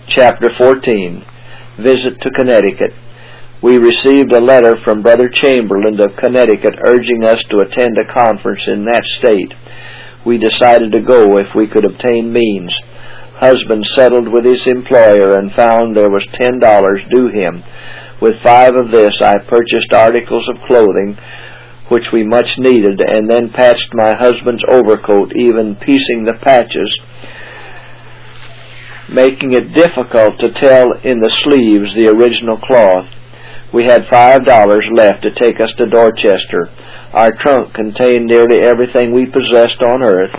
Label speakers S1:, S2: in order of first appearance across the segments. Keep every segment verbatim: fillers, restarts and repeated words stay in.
S1: Chapter fourteen. Visit to Connecticut. We received a letter from Brother Chamberlain of Connecticut urging us to attend a conference in that state. We decided to go if we could obtain means. Husband settled with his employer and found there was ten dollars due him. With five of this I purchased articles of clothing which we much needed, and then patched my husband's overcoat, even piecing the patches, making it difficult to tell in the sleeves the original cloth. We had five dollars left to take us to Dorchester. Our trunk contained nearly everything we possessed on earth.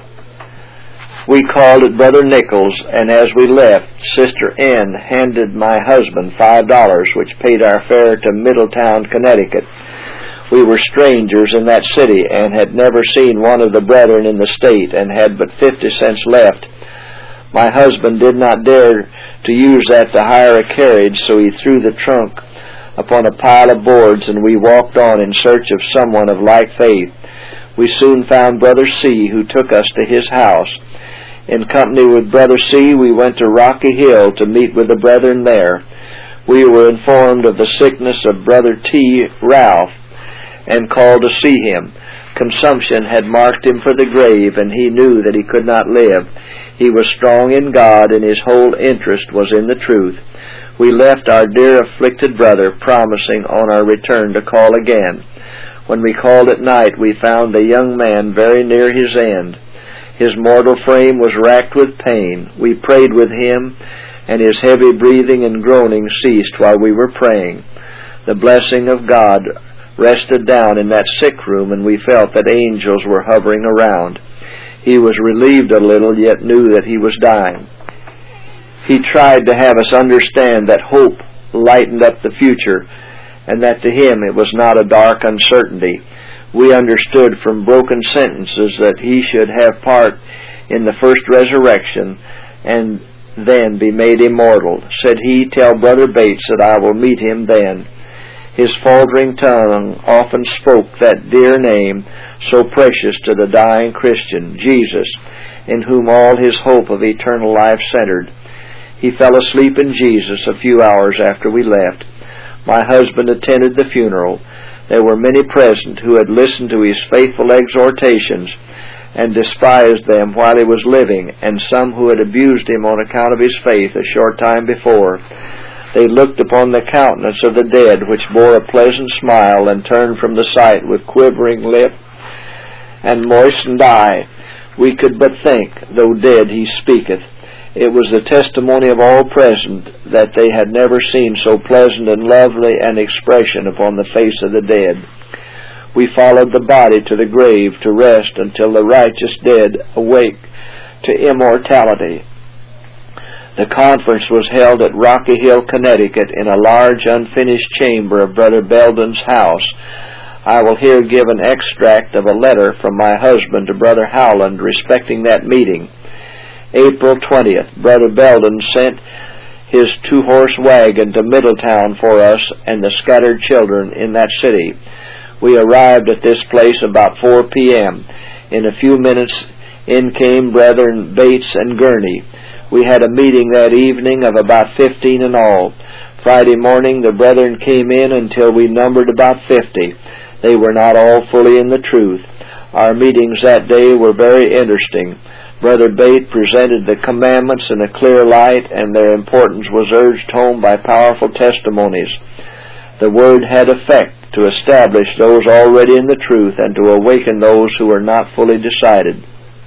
S1: We called at Brother Nichols, and as we left, Sister N handed my husband five dollars, which paid our fare to Middletown, Connecticut. We were strangers in that city and had never seen one of the brethren in the state, and had but fifty cents left. My husband did not dare to use that to hire a carriage, so he threw the trunk upon a pile of boards, and we walked on in search of someone of like faith. We soon found Brother C, who took us to his house. In company with Brother C, we went to Rocky Hill to meet with the brethren there. We were informed of the sickness of Brother T. Ralph, and called to see him. Consumption had marked him for the grave, and he knew that he could not live. He was strong in God, and his whole interest was in the truth. We left our dear afflicted brother, promising on our return to call again. When we called at night, we found the young man very near his end. His mortal frame was racked with pain. We prayed with him, and his heavy breathing and groaning ceased while we were praying. The blessing of God rested down in that sick room, and we felt that angels were hovering around. He was relieved a little, yet knew that he was dying. He tried to have us understand that hope lightened up the future, and that to him it was not a dark uncertainty. We understood from broken sentences that he should have part in the first resurrection, and then be made immortal. Said he, "Tell Brother Bates that I will meet him then." His faltering tongue often spoke that dear name, so precious to the dying Christian, Jesus, in whom all his hope of eternal life centered. He fell asleep in Jesus a few hours after we left. My husband attended the funeral. There were many present who had listened to his faithful exhortations and despised them while he was living, and some who had abused him on account of his faith a short time before. They looked upon the countenance of the dead, which bore a pleasant smile, and turned from the sight with quivering lip and moistened eye. We could but think, though dead he speaketh. It was the testimony of all present that they had never seen so pleasant and lovely an expression upon the face of the dead. We followed the body to the grave to rest until the righteous dead awake to immortality. The conference was held at Rocky Hill, Connecticut, in a large unfinished chamber of Brother Belden's house. I will here give an extract of a letter from my husband to Brother Howland respecting that meeting. April twentieth, Brother Belden sent his two-horse wagon to Middletown for us and the scattered children in that city. We arrived at this place about four p.m. In a few minutes in came Brethren Bates and Gurney. We had a meeting that evening of about fifteen in all. Friday morning the brethren came in until we numbered about fifty. They were not all fully in the truth. Our meetings that day were very interesting. Brother Bate presented the commandments in a clear light, and their importance was urged home by powerful testimonies. The word had effect to establish those already in the truth and to awaken those who were not fully decided.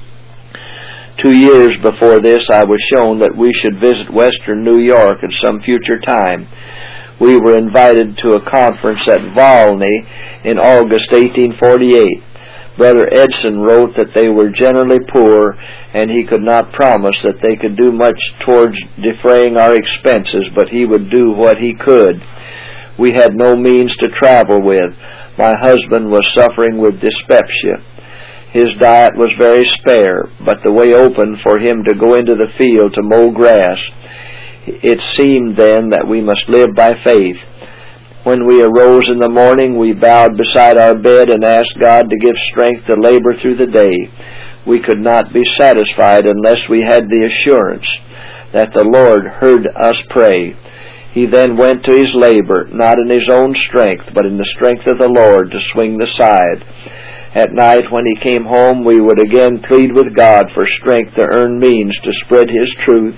S1: Two years before this, I was shown that we should visit western New York at some future time. We were invited to a conference at Volney in August eighteen forty-eight. Brother Edson wrote that they were generally poor, and he could not promise that they could do much towards defraying our expenses, but he would do what he could. We had no means to travel with. My husband was suffering with dyspepsia. His diet was very spare, but the way opened for him to go into the field to mow grass. It seemed then that we must live by faith. When we arose in the morning, we bowed beside our bed and asked God to give strength to labor through the day. We could not be satisfied unless we had the assurance that the Lord heard us pray. He then went to his labor, not in his own strength, but in the strength of the Lord, to swing the scythe. At night, when he came home, we would again plead with God for strength to earn means to spread his truth.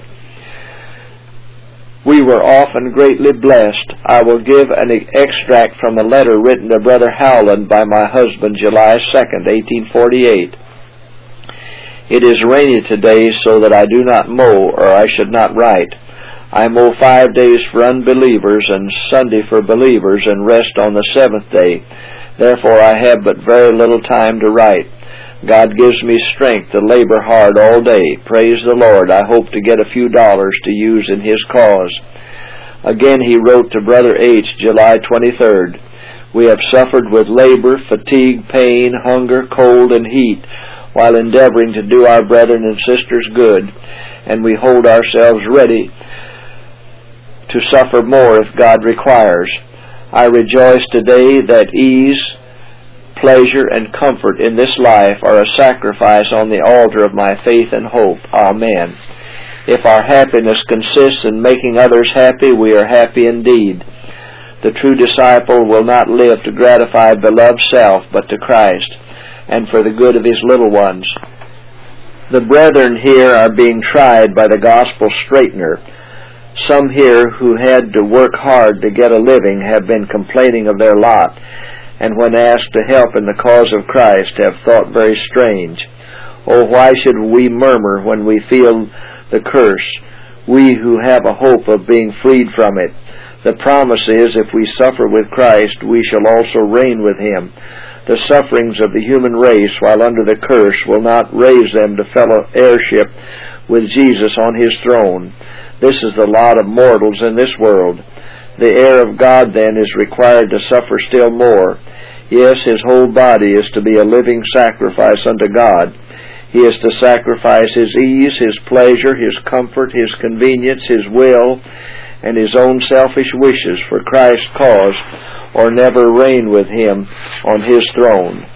S1: We were often greatly blessed. I will give an extract from a letter written to Brother Howland by my husband, July second, eighteen forty-eight. It is rainy today, so that I do not mow, or I should not write. I mow five days for unbelievers and Sunday for believers, and rest on the seventh day. Therefore I have but very little time to write. God gives me strength to labor hard all day. Praise the Lord. I hope to get a few dollars to use in his cause. Again he wrote to Brother H, July twenty-third. We have suffered with labor, fatigue, pain, hunger, cold, and heat, while endeavoring to do our brethren and sisters good, and we hold ourselves ready to suffer more if God requires. I rejoice today that ease, pleasure, and comfort in this life are a sacrifice on the altar of my faith and hope. Amen. If our happiness consists in making others happy, we are happy indeed. The true disciple will not live to gratify beloved self, but to Christ, and for the good of his little ones. The brethren here are being tried by the gospel straightener. Some here who had to work hard to get a living have been complaining of their lot, and when asked to help in the cause of Christ have thought very strange. Oh, why should we murmur when we feel the curse, we who have a hope of being freed from it? The promise is, if we suffer with Christ, we shall also reign with him. The sufferings of the human race while under the curse will not raise them to fellow heirship with Jesus on his throne. This is the lot of mortals in this world. The heir of God, then, is required to suffer still more. Yes, his whole body is to be a living sacrifice unto God. He is to sacrifice his ease, his pleasure, his comfort, his convenience, his will, and his own selfish wishes for Christ's cause, or never reign with him on his throne.